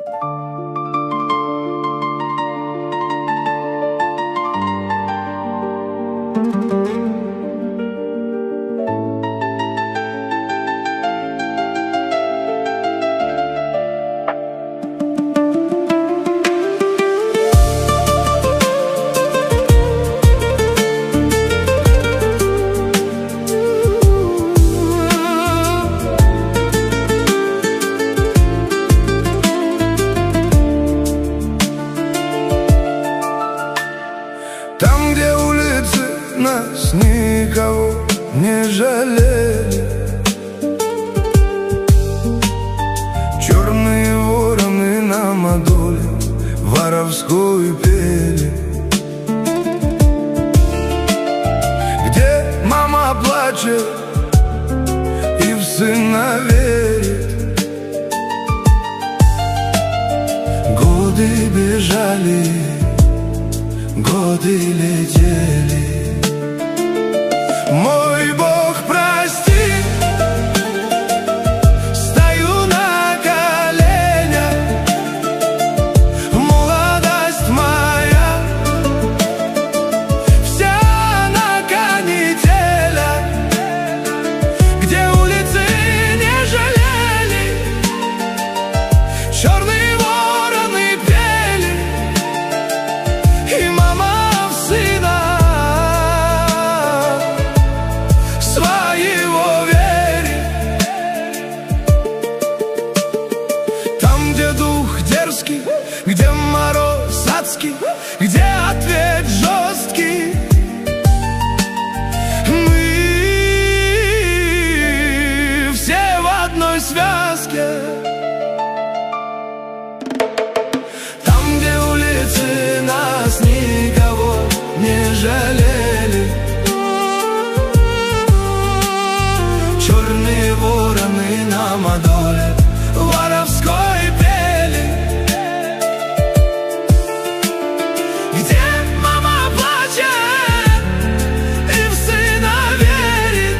Там, где улицы нас никого не жалели, черные вороны нам о доле воровскую пели. Где мама плачет и в сына верит, годы бежали, годы летели. Мой Бог, прости, стою на коленях, молодость моя вся на канителях, где улицы не жалели, черные вороны пели, и мама в сына своего верит. Там, где дух дерзкий, где мороз адский, где ответ жесткий, мы все в одной связке. Там, где улицы нас никого не жалели, черные вороны нам о доле воровской пели. Где мама плачет и в сына верит,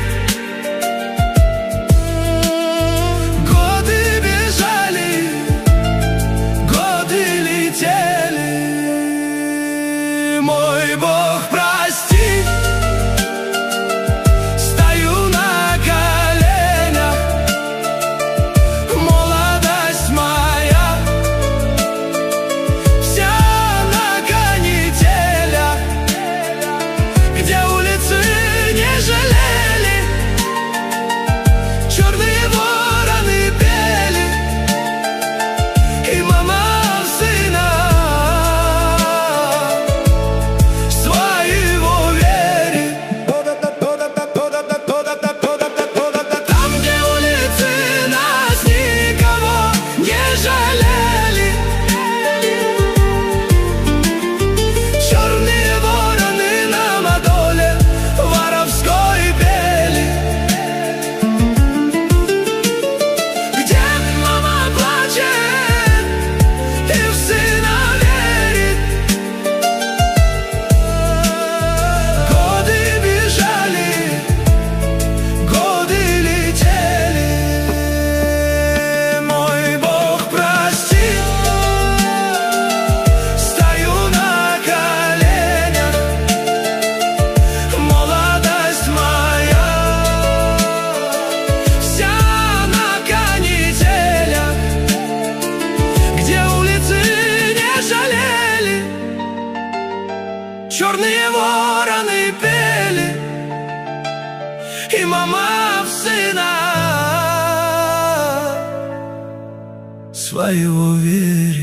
годы бежали, годы летели. Мой Бог, прости, стою на коленях, молодость моя вся на канителях, где улицы не жалели, черные вороны пели, и мама в сына своего верит. Там, где улицы нас никого не жалели, черные вороны нам о доле воровской пели. Где мама плачет и в сына верит, годы бежали, годы летели. Мой Бог, прости, стою на коленях, молодость моя вся на канителях, где улицы не жалели, черные вороны пели, и мама в сына своего верит.